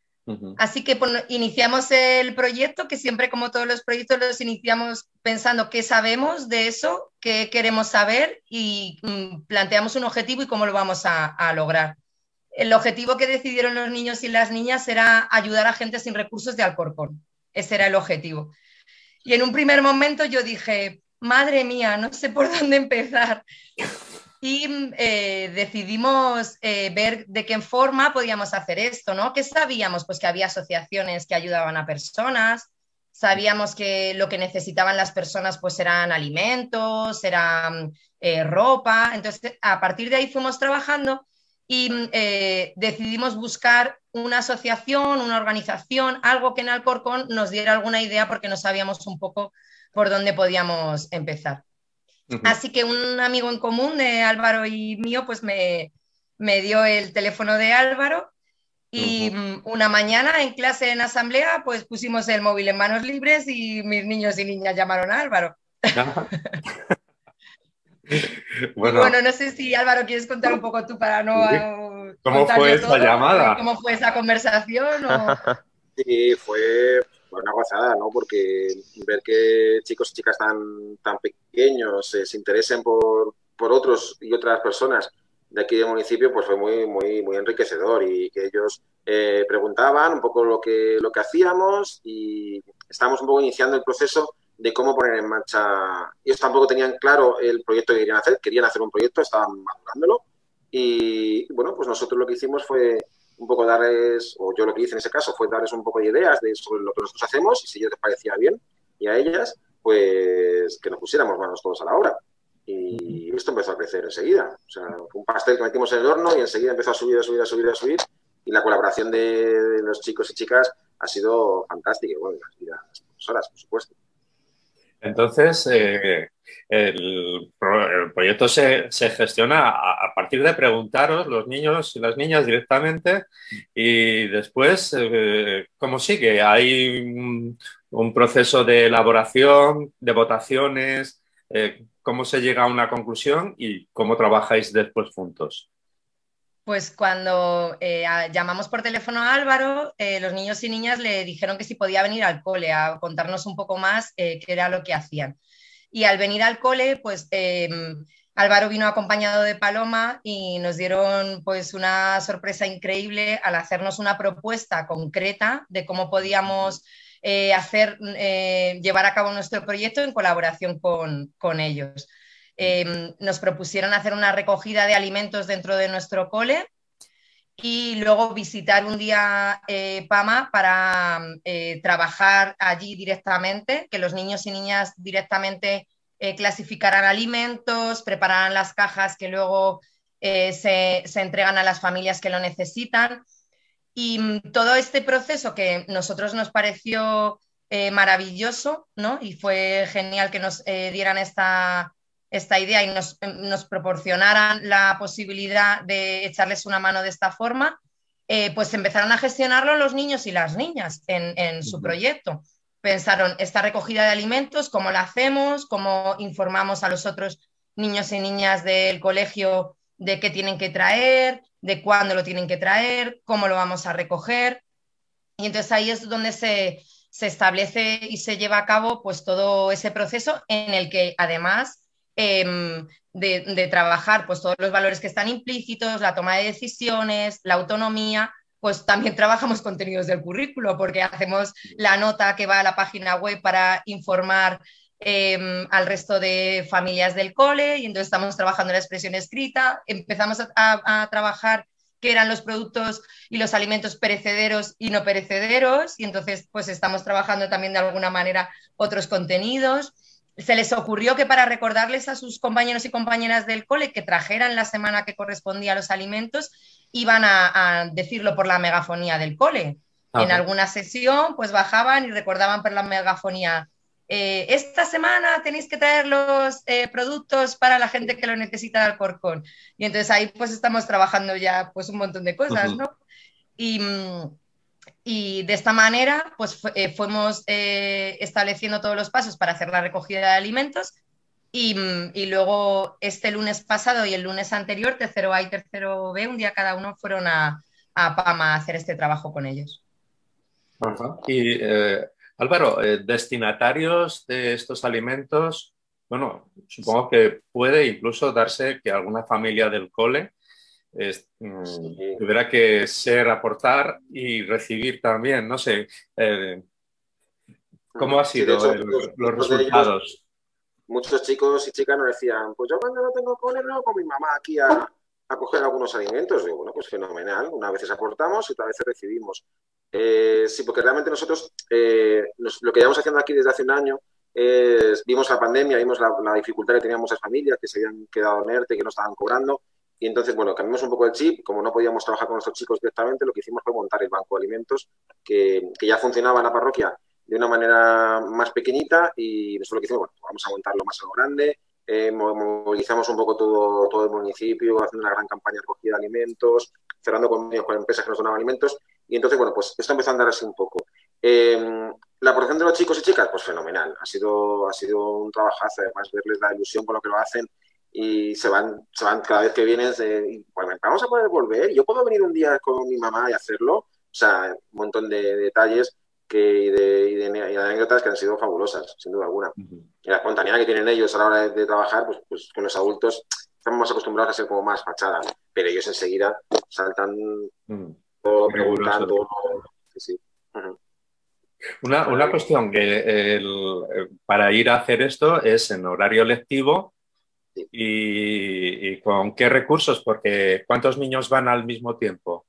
Así que bueno, iniciamos el proyecto, que siempre como todos los proyectos los iniciamos pensando qué sabemos de eso, qué queremos saber y planteamos un objetivo y cómo lo vamos a lograr. El objetivo que decidieron los niños y las niñas era ayudar a gente sin recursos de Alcorcón. Ese era el objetivo. Y en un primer momento yo dije, madre mía, no sé por dónde empezar. Y decidimos ver de qué forma podíamos hacer esto, ¿no? ¿Qué sabíamos? Pues que había asociaciones que ayudaban a personas, sabíamos que lo que necesitaban las personas pues eran alimentos, eran ropa, entonces a partir de ahí fuimos trabajando y decidimos buscar una asociación, una organización, algo que en Alcorcón nos diera alguna idea porque no sabíamos un poco por dónde podíamos empezar. Así que un amigo en común de Álvaro y mío pues me dio el teléfono de Álvaro y una mañana en clase en asamblea pues pusimos el móvil en manos libres y mis niños y niñas llamaron a Álvaro. Y bueno, no sé si Álvaro quieres contar un poco tú para no ¿cómo contar fue yo esa todo, llamada? cómo fue esa conversación o... Sí, fue una gozada, ¿no? Porque ver que chicos y chicas tan pequeños se interesen por otros y otras personas de aquí del municipio, pues fue muy enriquecedor y que ellos preguntaban un poco lo que hacíamos y estábamos un poco iniciando el proceso de cómo poner en marcha. Ellos tampoco tenían claro el proyecto que querían hacer un proyecto, estaban madurándolo y bueno, pues nosotros lo que hicimos fue un poco darles, o yo lo que hice en ese caso fue darles un poco de ideas sobre lo que nosotros hacemos y si a ellos les parecía bien y a ellas, pues que nos pusiéramos manos todos a la obra. Y esto empezó a crecer enseguida. O sea, fue un pastel que metimos en el horno y enseguida empezó a subir y la colaboración de los chicos y chicas ha sido fantástica. Bueno, y las profesoras, por supuesto. Entonces, el proyecto se gestiona a partir de preguntaros los niños y las niñas directamente y después, ¿cómo sigue? ¿Hay un proceso de elaboración, de votaciones? ¿Cómo se llega a una conclusión y cómo trabajáis después juntos? Pues cuando llamamos por teléfono a Álvaro, los niños y niñas le dijeron que si podía venir al cole a contarnos un poco más qué era lo que hacían. Y al venir al cole, pues Álvaro vino acompañado de Paloma y nos dieron pues una sorpresa increíble al hacernos una propuesta concreta de cómo podíamos llevar a cabo nuestro proyecto en colaboración con ellos. Nos propusieron hacer una recogida de alimentos dentro de nuestro cole y luego visitar un día PAMA para trabajar allí directamente, que los niños y niñas directamente clasificaran alimentos, prepararan las cajas que luego se entregan a las familias que lo necesitan. Y todo este proceso que a nosotros nos pareció maravilloso, ¿no? Y fue genial que nos dieran esta idea y nos proporcionaran la posibilidad de echarles una mano de esta forma, pues empezaron a gestionarlo los niños y las niñas en su proyecto. Pensaron, esta recogida de alimentos, ¿cómo la hacemos? ¿Cómo informamos a los otros niños y niñas del colegio de qué tienen que traer, de cuándo lo tienen que traer, cómo lo vamos a recoger? Y entonces ahí es donde se establece y se lleva a cabo pues todo ese proceso en el que además de trabajar pues todos los valores que están implícitos, la toma de decisiones, la autonomía, pues también trabajamos contenidos del currículo porque hacemos la nota que va a la página web para informar al resto de familias del cole y entonces estamos trabajando en la expresión escrita, empezamos a trabajar qué eran los productos y los alimentos perecederos y no perecederos y entonces pues estamos trabajando también de alguna manera otros contenidos. Se les ocurrió que para recordarles a sus compañeros y compañeras del cole que trajeran la semana que correspondía a los alimentos, iban a decirlo por la megafonía del cole. Ajá. En alguna sesión pues bajaban y recordaban por la megafonía esta semana tenéis que traer los productos para la gente que lo necesita de Alcorcón. Y entonces ahí pues estamos trabajando ya pues un montón de cosas, ¿no? Y de esta manera pues fuimos estableciendo todos los pasos para hacer la recogida de alimentos y luego este lunes pasado y el lunes anterior, tercero A y tercero B, un día cada uno fueron a PAMA a hacer este trabajo con ellos. Ajá. Y Álvaro, destinatarios de estos alimentos, bueno, supongo que puede incluso darse que alguna familia del cole tuviera que aportar y recibir también, no sé, ¿cómo ha sido hecho, los resultados? Muchos chicos y chicas nos decían, pues yo cuando no tengo cole no con mi mamá aquí a coger algunos alimentos. Digo, bueno, pues fenomenal, unas veces aportamos y otras veces recibimos. Sí, porque realmente nosotros lo que llevamos haciendo aquí desde hace un año vimos la pandemia, vimos la dificultad que tenían muchas familias que se habían quedado en ERTE, que no estaban cobrando y entonces, bueno, cambiamos un poco el chip. Como no podíamos trabajar con nuestros chicos directamente, lo que hicimos fue montar el banco de alimentos que ya funcionaba en la parroquia de una manera más pequeñita y nosotros lo que hicimos, bueno, vamos a montarlo más a lo grande, movilizamos un poco todo el municipio, haciendo una gran campaña de recogida de alimentos, cerrando convenios con empresas que nos donaban alimentos y entonces, bueno, pues esto empezó a andar así un poco. La porción de los chicos y chicas, pues fenomenal, ha sido un trabajazo, además verles la ilusión con lo que lo hacen y se van cada vez que vienen, bueno, vamos a poder volver, yo puedo venir un día con mi mamá y hacerlo, o sea, un montón de detalles y de anécdotas que han sido fabulosas, sin duda alguna. Y la espontaneidad que tienen ellos a la hora de trabajar, pues con los adultos estamos más acostumbrados a ser como más fachadas, pero ellos enseguida saltan todo, preguntan todo. Sí. Una cuestión que para ir a hacer esto es en horario lectivo y con qué recursos, porque ¿cuántos niños van al mismo tiempo?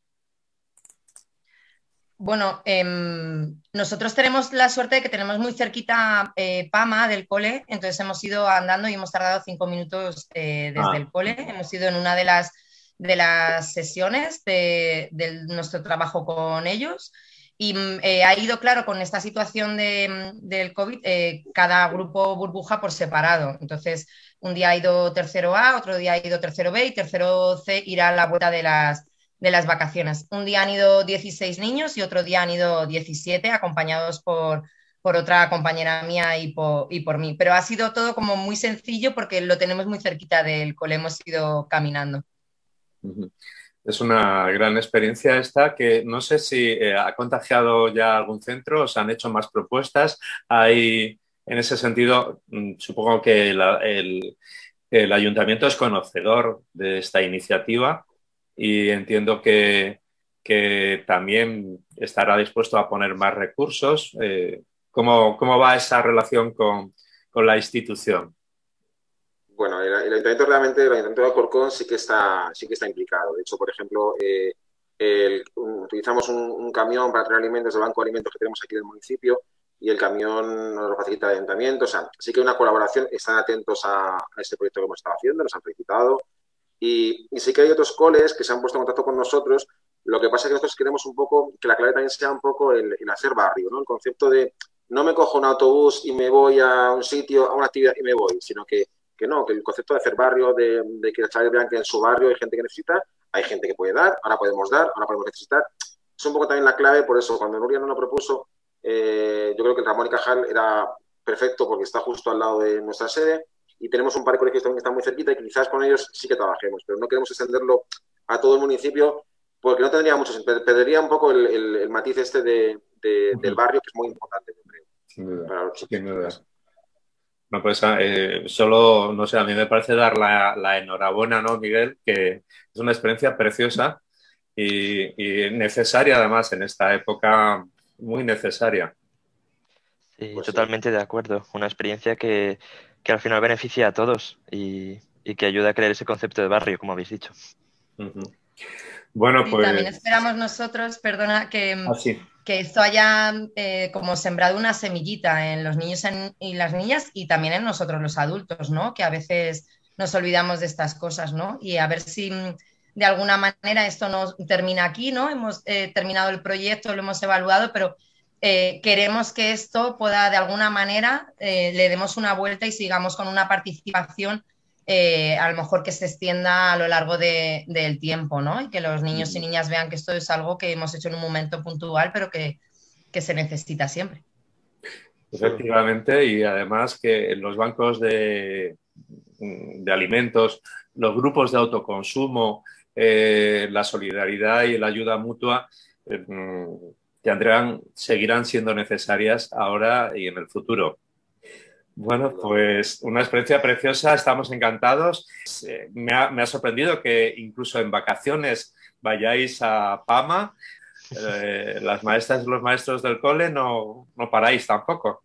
Bueno, nosotros tenemos la suerte de que tenemos muy cerquita PAMA del cole, entonces hemos ido andando y hemos tardado 5 minutos desde el cole. Hemos ido en una de las sesiones de nuestro trabajo con ellos y ha ido, claro, con esta situación del COVID, cada grupo burbuja por separado. Entonces, un día ha ido tercero A, otro día ha ido tercero B y tercero C irá a la vuelta de las vacaciones. Un día han ido 16 niños y otro día han ido 17 acompañados por otra compañera mía y por mí. Pero ha sido todo como muy sencillo porque lo tenemos muy cerquita del cole, hemos ido caminando. Es una gran experiencia esta que no sé si ha contagiado ya algún centro, os han hecho más propuestas. Hay, en ese sentido, supongo que el ayuntamiento es conocedor de esta iniciativa y entiendo que también estará dispuesto a poner más recursos. ¿Cómo va esa relación con la institución? Bueno, el ayuntamiento realmente, el ayuntamiento de Alcorcón sí que está implicado. De hecho, por ejemplo, utilizamos un camión para traer alimentos del banco de alimentos que tenemos aquí del municipio y el camión nos lo facilita el ayuntamiento. O sea, sí que hay una colaboración, están atentos a este proyecto que hemos estado haciendo, nos han felicitado. Y sí que hay otros coles que se han puesto en contacto con nosotros. Lo que pasa es que nosotros queremos un poco, que la clave también sea un poco el hacer barrio, ¿no? El concepto de no me cojo un autobús y me voy a un sitio, a una actividad y me voy, sino que no, que el concepto de hacer barrio, de que los chavales vean que en su barrio hay gente que necesita, hay gente que puede dar, ahora podemos necesitar. Es un poco también la clave, por eso cuando Nuria nos lo propuso, yo creo que el Ramón y Cajal era perfecto porque está justo al lado de nuestra sede y tenemos un par de colegios también que están muy cerquita y que quizás con ellos sí que trabajemos, pero no queremos extenderlo a todo el municipio porque no tendría mucho sentido, perdería un poco el matiz este del barrio, que es muy importante, yo creo, Sin duda, para los chicos. sin duda. No, pues solo, no sé, a mí me parece dar la enhorabuena, ¿no, Miguel? Que es una experiencia preciosa y necesaria además en esta época, muy necesaria. Sí, Pues sí. totalmente de acuerdo. Una experiencia que al final beneficia a todos y que ayuda a crear ese concepto de barrio, como habéis dicho. Uh-huh. Bueno, Sí, también pues esperamos nosotros, perdona, así. que esto haya como sembrado una semillita en los niños y las niñas y también en nosotros los adultos, ¿no? Que a veces nos olvidamos de estas cosas, ¿no? Y a ver si de alguna manera esto no termina aquí, ¿no? Hemos terminado el proyecto, lo hemos evaluado, pero queremos que esto pueda de alguna manera le demos una vuelta y sigamos con una participación a lo mejor que se extienda a lo largo del tiempo, ¿no? Y que los niños y niñas vean que esto es algo que hemos hecho en un momento puntual, pero que se necesita siempre. Efectivamente, y además que en los bancos de alimentos, los grupos de autoconsumo, la solidaridad y la ayuda mutua seguirán siendo necesarias ahora y en el futuro. Bueno, pues una experiencia preciosa, estamos encantados. Me ha sorprendido que incluso en vacaciones vayáis a Pama. Las maestras y los maestros del cole no paráis tampoco.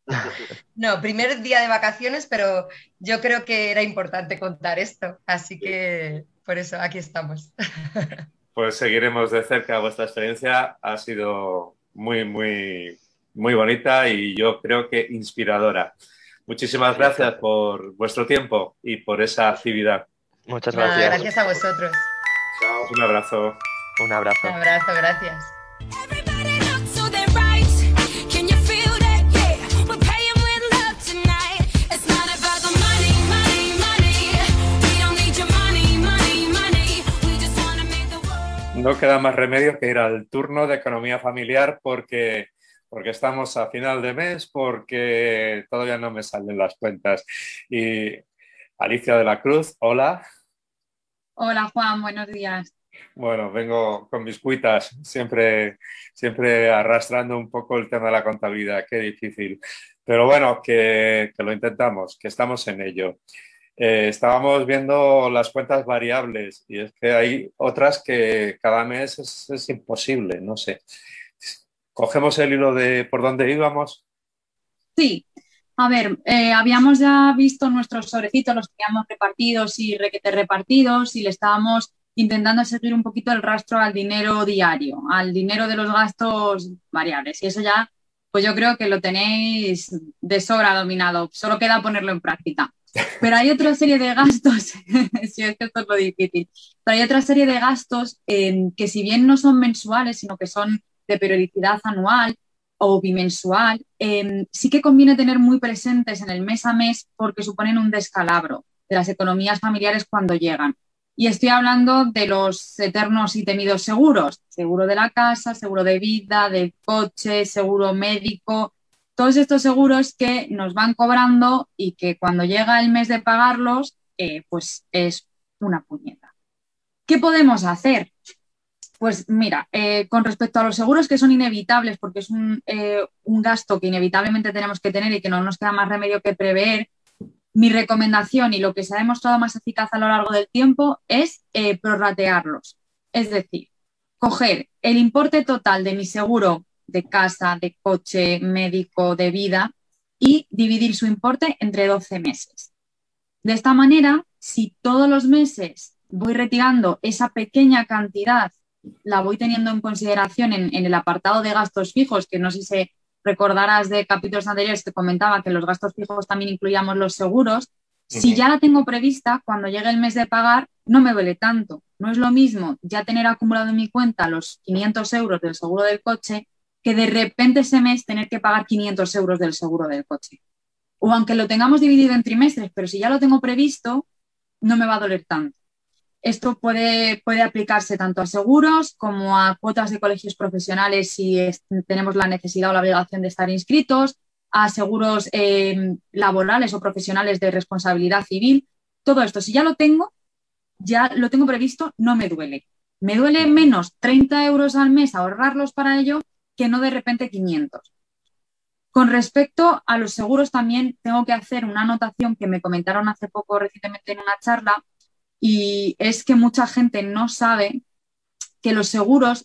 No, primer día de vacaciones, pero yo creo que era importante contar esto, así que por eso aquí estamos. Pues seguiremos de cerca vuestra experiencia, ha sido muy, muy, muy bonita y yo creo que inspiradora. Muchísimas gracias por vuestro tiempo y por esa actividad. Muchas Nada, gracias. gracias a vosotros. Chao. Un abrazo. Un abrazo. Un abrazo, gracias. Everybody up to their rights. Can you feel that? Yeah, we're paying with love tonight. It's not about the money, money, money. We don't need your money, money, money. We just wanna make the world. No queda más remedio que ir al turno de economía familiar porque estamos a final de mes, porque todavía no me salen las cuentas. Y Alicia de la Cruz, hola. Hola Juan, buenos días. Bueno, vengo con mis cuitas, siempre arrastrando un poco el tema de la contabilidad, qué difícil. Pero bueno, que lo intentamos, que estamos en ello. Estábamos viendo las cuentas variables y es que hay otras que cada mes es imposible, no sé. ¿Cogemos el hilo de por dónde íbamos? Sí, a ver, habíamos ya visto nuestros sobrecitos, los teníamos repartidos y requete repartidos y le estábamos intentando seguir un poquito el rastro al dinero diario, al dinero de los gastos variables. Y eso ya, pues yo creo que lo tenéis de sobra dominado, solo queda ponerlo en práctica. Pero hay otra serie de gastos, si es que esto es lo difícil, pero hay otra serie de gastos que si bien no son mensuales, sino que son de periodicidad anual o bimensual, sí que conviene tener muy presentes en el mes a mes porque suponen un descalabro de las economías familiares cuando llegan. Y estoy hablando de los eternos y temidos seguros, seguro de la casa, seguro de vida, del coche, seguro médico, todos estos seguros que nos van cobrando y que cuando llega el mes de pagarlos, pues es una puñeta. ¿Qué podemos hacer? Pues mira, con respecto a los seguros que son inevitables, porque es un gasto que inevitablemente tenemos que tener y que no nos queda más remedio que prever, mi recomendación y lo que se ha demostrado más eficaz a lo largo del tiempo es prorratearlos. Es decir, coger el importe total de mi seguro de casa, de coche, médico, de vida y dividir su importe entre 12 meses. De esta manera, si todos los meses voy retirando esa pequeña cantidad, la voy teniendo en consideración en el apartado de gastos fijos, que no sé si recordarás de capítulos anteriores que comentaba que los gastos fijos también incluíamos los seguros. Si ya la tengo prevista, cuando llegue el mes de pagar, no me duele tanto. No es lo mismo ya tener acumulado en mi cuenta los 500 euros del seguro del coche que de repente ese mes tener que pagar 500 euros del seguro del coche. O aunque lo tengamos dividido en trimestres, pero si ya lo tengo previsto, no me va a doler tanto. Esto puede aplicarse tanto a seguros como a cuotas de colegios profesionales si tenemos la necesidad o la obligación de estar inscritos, a seguros laborales o profesionales de responsabilidad civil. Todo esto, si ya lo tengo previsto, no me duele. Me duele menos 30 euros al mes ahorrarlos para ello que no de repente 500. Con respecto a los seguros también tengo que hacer una anotación que me comentaron hace poco recientemente en una charla, y es que mucha gente no sabe que los seguros,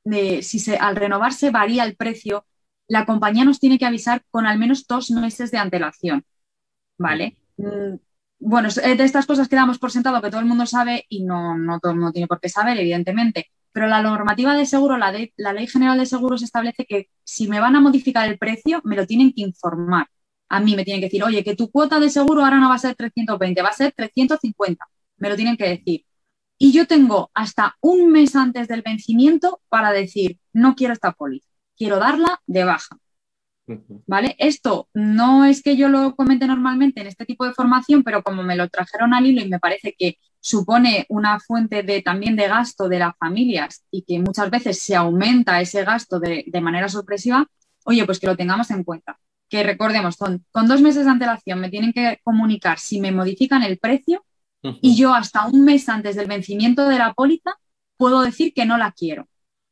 al renovarse varía el precio, la compañía nos tiene que avisar con al menos 2 meses de antelación, ¿vale? Bueno, de estas cosas que damos por sentado que todo el mundo sabe y no todo el mundo tiene por qué saber, evidentemente, pero la normativa de seguro, la Ley General de Seguros establece que si me van a modificar el precio, me lo tienen que informar. A mí me tienen que decir, oye, que tu cuota de seguro ahora no va a ser 320, va a ser 350. Me lo tienen que decir. Y yo tengo hasta un mes antes del vencimiento para decir, no quiero esta póliza, quiero darla de baja. ¿Vale? Esto no es que yo lo comente normalmente en este tipo de formación, pero como me lo trajeron al hilo y me parece que supone una fuente también de gasto de las familias y que muchas veces se aumenta ese gasto de manera sorpresiva, oye, pues que lo tengamos en cuenta. Que recordemos, con 2 meses de antelación me tienen que comunicar si me modifican el precio y yo hasta un mes antes del vencimiento de la póliza puedo decir que no la quiero.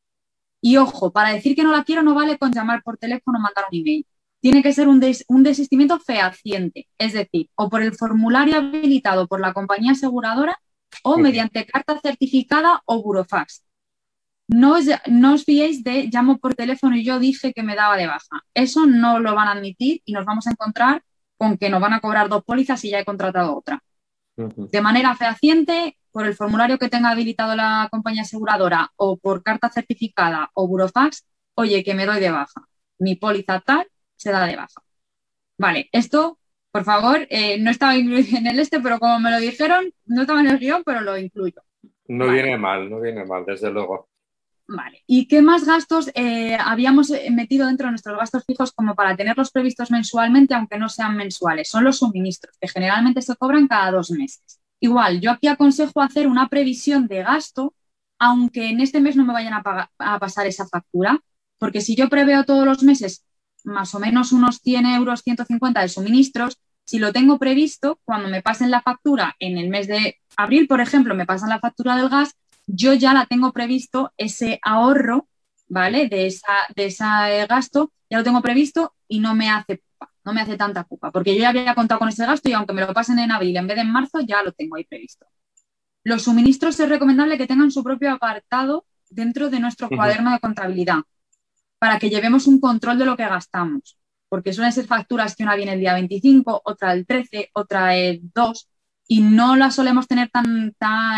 Y ojo, para decir que no la quiero no vale con llamar por teléfono o mandar un email. Tiene que ser un desistimiento fehaciente, es decir, o por el formulario habilitado por la compañía aseguradora o mediante carta certificada o burofax. No os fiéis de llamo por teléfono y yo dije que me daba de baja. Eso no lo van a admitir y nos vamos a encontrar con que nos van a cobrar 2 pólizas y ya he contratado otra. De manera fehaciente, por el formulario que tenga habilitado la compañía aseguradora o por carta certificada o burofax, oye, que me doy de baja. Mi póliza tal se da de baja. Vale, esto, por favor, no estaba incluido en el pero como me lo dijeron, no estaba en el guión, pero lo incluyo. No viene mal, desde luego. Vale, ¿y qué más gastos habíamos metido dentro de nuestros gastos fijos como para tenerlos previstos mensualmente, aunque no sean mensuales? Son los suministros, que generalmente se cobran cada 2 meses. Igual, yo aquí aconsejo hacer una previsión de gasto, aunque en este mes no me vayan a pasar esa factura, porque si yo preveo todos los meses más o menos unos 100 euros, 150 de suministros, si lo tengo previsto, cuando me pasen la factura en el mes de abril, por ejemplo, me pasan la factura del gas, yo ya la tengo previsto, ese ahorro, ¿vale? De ese gasto, ya lo tengo previsto y no me hace tanta culpa, porque yo ya había contado con ese gasto y aunque me lo pasen en abril en vez de en marzo, ya lo tengo ahí previsto. Los suministros es recomendable que tengan su propio apartado dentro de nuestro cuaderno de contabilidad, para que llevemos un control de lo que gastamos, porque suelen ser facturas que una viene el día 25, otra el 13, otra el 2, y no las solemos tener tan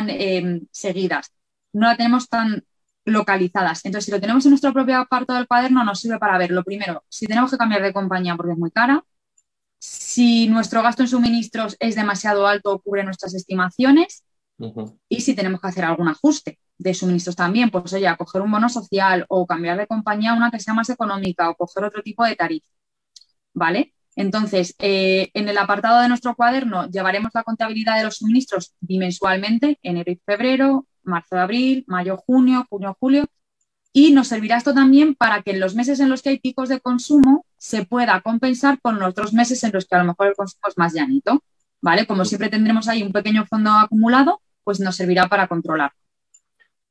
seguidas, no las tenemos tan localizadas. Entonces, si lo tenemos en nuestro propio apartado del cuaderno, nos sirve para ver, lo primero, si tenemos que cambiar de compañía porque es muy cara, si nuestro gasto en suministros es demasiado alto o cubre nuestras estimaciones, y si tenemos que hacer algún ajuste de suministros también, pues oye, a coger un bono social o cambiar de compañía a una que sea más económica o coger otro tipo de tarifa, ¿vale? Entonces, en el apartado de nuestro cuaderno llevaremos la contabilidad de los suministros bimensualmente, enero y febrero, marzo y abril, mayo, junio, julio, y nos servirá esto también para que en los meses en los que hay picos de consumo se pueda compensar con los 2 meses en los que a lo mejor el consumo es más llanito, ¿vale? Como siempre tendremos ahí un pequeño fondo acumulado, pues nos servirá para controlar.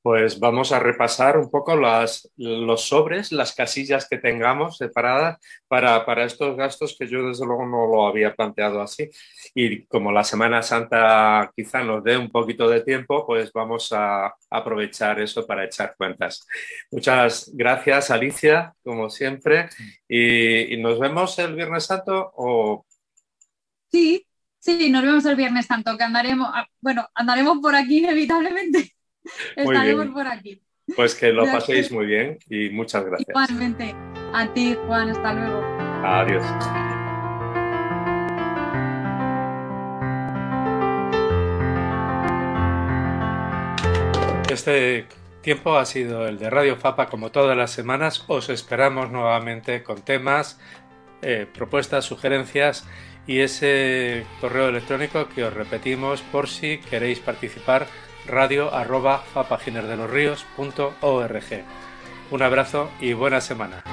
pues vamos a repasar un poco los sobres, las casillas que tengamos separadas para estos gastos que yo desde luego no lo había planteado así. Y como la Semana Santa quizá nos dé un poquito de tiempo, pues vamos a aprovechar eso para echar cuentas. Muchas gracias, Alicia, como siempre. Y nos vemos el Viernes Santo o... Sí, sí, nos vemos el Viernes Santo, que andaremos por aquí inevitablemente. Muy Estaremos bien. por aquí. Pues que lo De paséis acuerdo. muy bien y muchas gracias. Igualmente. A ti, Juan, hasta luego. Adiós. Este tiempo ha sido el de Radio Fapa, como todas las semanas. Os esperamos nuevamente con temas, propuestas, sugerencias y ese correo electrónico que os repetimos por si queréis participar, radio@fapaginerdelosrios.org. Un abrazo y buena semana.